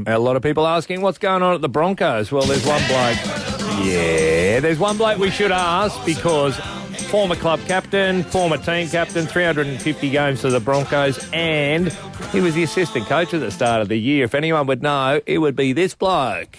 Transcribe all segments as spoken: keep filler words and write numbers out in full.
A lot of people asking what's going on at the Broncos. Well, there's one bloke. Yeah, there's one bloke we should ask because former club captain, former team captain, three hundred fifty games for the Broncos, and he was the assistant coach at the start of the year. If anyone would know, it would be this bloke.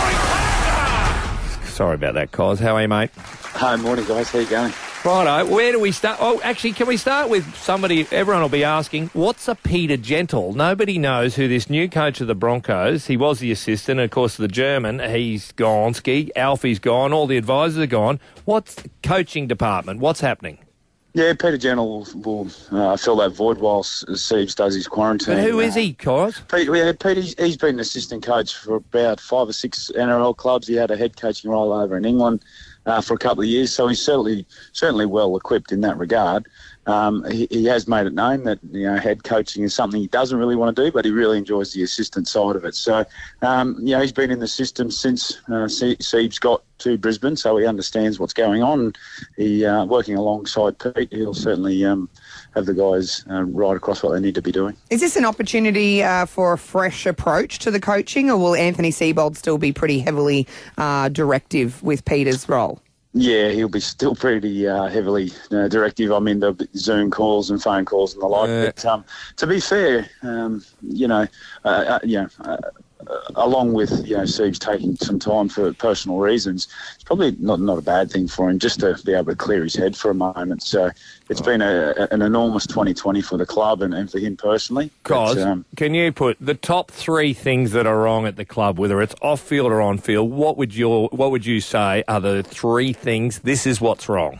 Sorry about that, Cos. How are you, mate? Hi, morning, guys. How you going? Righto, where do we start? Oh, actually, can we start with somebody, everyone will be asking, what's a Peter Gentle? Nobody knows who this new coach of the Broncos, he was the assistant, and of course the German, he's gone, Ski, Alfie's gone, all the advisors are gone. What's the coaching department? What's happening? Yeah, Peter Gentle will, will uh, fill that void whilst Siebes does his quarantine. But who uh, is he, Cos? Pete, yeah, Pete, he's, he's been an assistant coach for about five or six N R L clubs. He had a head coaching role over in England Uh, for a couple of years, so he's certainly certainly well equipped in that regard. Um, he, he has made it known that you know head coaching is something he doesn't really want to do, but he really enjoys the assistant side of it. So, um, you know, he's been in the system since uh, Siebes got to Brisbane, so he understands what's going on. He uh, working alongside Pete, he'll certainly um, have the guys uh, right across what they need to be doing. Is this an opportunity uh, for a fresh approach to the coaching, or will Anthony Seibold still be pretty heavily uh, directive with Peter's role? Yeah, he'll be still pretty uh, heavily uh, directive. I mean, there'll be Zoom calls and phone calls and the like. Uh, but um, to be fair, um, you know, uh, uh, you know, uh, uh, along with you know Siebes taking some time for personal reasons, it's probably not not a bad thing for him just to be able to clear his head for a moment. So it's been a, a, an enormous twenty twenty for the club and, and for him personally. Cos, um, can you put the top three things that are wrong at the club, whether it's off field or on field? What would your what would you say are the three things? This is what's wrong.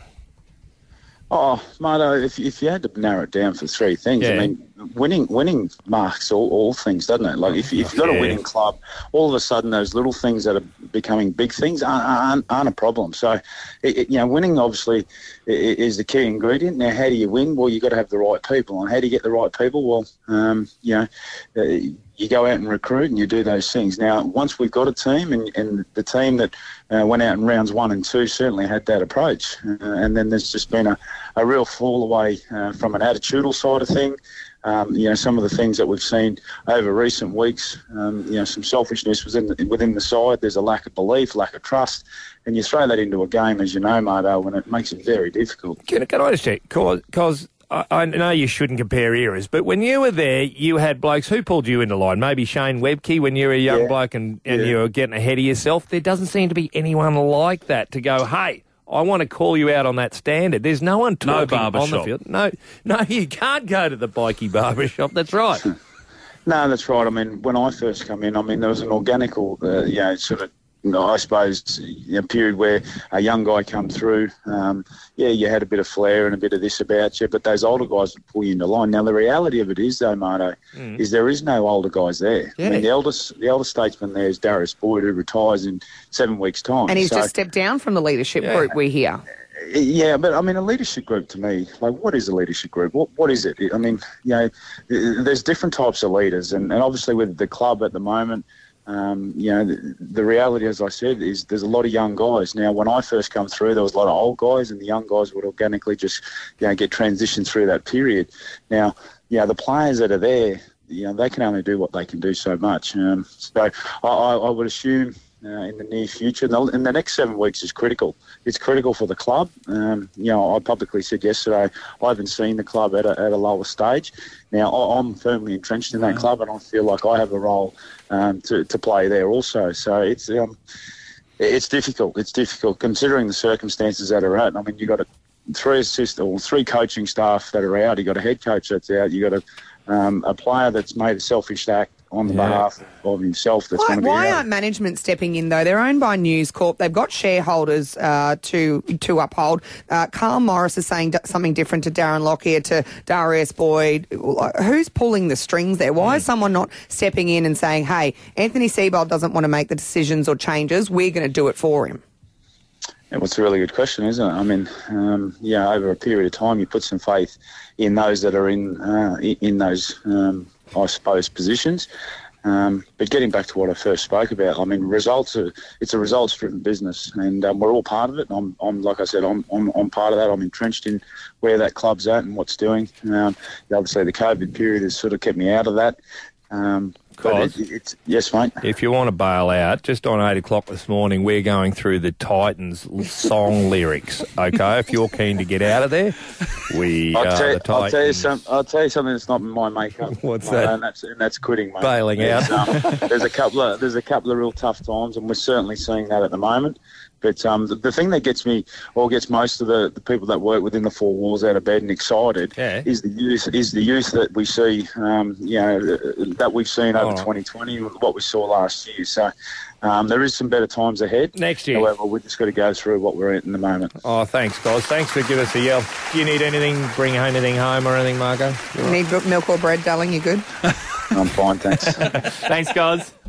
Oh, Marto, if, if you had to narrow it down for three things, yeah. I mean, winning winning marks all, all things, doesn't it? Like, if, if you've got yeah. a winning club, all of a sudden those little things that are becoming big things aren't, aren't, aren't a problem. So, it, it, you know, winning obviously is the key ingredient. Now, how do you win? Well, you've got to have the right people. And how do you get the right people? Well, um, you know, uh, you go out and recruit and you do those things. Now, once we've got a team, and, and the team that uh, went out in rounds one and two certainly had that approach. Uh, and then there's just been a, a real fall away uh, from an attitudinal side of thing. Um, you know, some of the things that we've seen over recent weeks, um, you know, some selfishness within the, within the side. There's a lack of belief, lack of trust. And you throw that into a game, as you know, Marto, and it makes it very difficult. Can, can I just check? Because I, I know you shouldn't compare eras, but when you were there, you had blokes who pulled you into line. Maybe Shane Webke when you were a young yeah. bloke and, and yeah. you were getting ahead of yourself. There doesn't seem to be anyone like that to go, hey, I want to call you out on that standard. There's no one talking no barber on shop. the field. No, no, you can't go to the bikey barber shop. That's right. No, that's right. I mean, when I first come in, I mean, there was an organical, uh, you know, sort of, you know, I suppose, you know, period where a young guy come through. Um, yeah, you had a bit of flair and a bit of this about you, but those older guys would pull you into line. Now, the reality of it is, though, Marto, mm. is there is no older guys there. Yeah. I mean, the eldest, the eldest statesman there is Darius Boyd, who retires in seven weeks' time. And he's so, just stepped down from the leadership yeah. group, we hear. Yeah, but I mean, a leadership group to me, like, what is a leadership group? What What is it? I mean, you know, there's different types of leaders, and, and obviously with the club at the moment, Um, you know, the, the reality, as I said, is there's a lot of young guys. Now, when I first come through, there was a lot of old guys, and the young guys would organically just, you know, get transitioned through that period. Now, you know, the players that are there, you know, they can only do what they can do so much. Um, so I, I would assume uh, in the near future, and the next seven weeks is critical. It's critical for the club. Um, you know, I publicly said yesterday I haven't seen the club at a, at a lower stage. Now, I'm firmly entrenched in that club, and I feel like I have a role um, to, to play there also. So it's um, it's difficult. It's difficult considering the circumstances that are out. I mean, you've got a, three assist or three coaching staff that are out. You've got a head coach that's out. You've got a, um, a player that's made a selfish act on the yeah. behalf of himself. That's why going to be why out. aren't management stepping in, though? They're owned by News Corp. They've got shareholders uh, to to uphold. Uh, Carl Morris is saying d- something different to Darren Lockyer, to Darius Boyd. Who's pulling the strings there? Why mm. is someone not stepping in and saying, hey, Anthony Seibold doesn't want to make the decisions or changes, we're going to do it for him? Yeah, well, it's a really good question, isn't it? I mean, um, yeah, over a period of time, you put some faith in those that are in uh, in those, um, I suppose, positions. Um, but getting back to what I first spoke about, I mean, results are, it's a results-driven business, and um, we're all part of it. I'm, I'm like I said, I'm, I'm, I'm part of that. I'm entrenched in where that club's at and what's doing. Um, obviously, the COVID period has sort of kept me out of that. Um, But Cos, it, it's yes, mate. if you want to bail out, just on eight o'clock this morning, we're going through the Titans song lyrics. Okay, if you're keen to get out of there, we I'll are tell, the Titans. I'll tell you some. I'll tell you something that's not in my makeup. What's Uh, that? And that's and that's quitting, mate. Bailing there's, out. Um, there's a couple of there's a couple of real tough times, and we're certainly seeing that at the moment. But um, the, the thing that gets me, or gets most of the, the people that work within the four walls out of bed and excited, Yeah. is the youth. Is the youth that we see, um, you know, that we've seen over Oh. twenty twenty, what we saw last year. So um, there is some better times ahead. Next year. However, we've just got to go through what we're in at the moment. Oh, thanks, Cos. Thanks for giving us a yell. Do you need anything, bring anything home or anything, Marco? Need milk or bread, darling? You good? I'm fine, thanks. Thanks, Cos.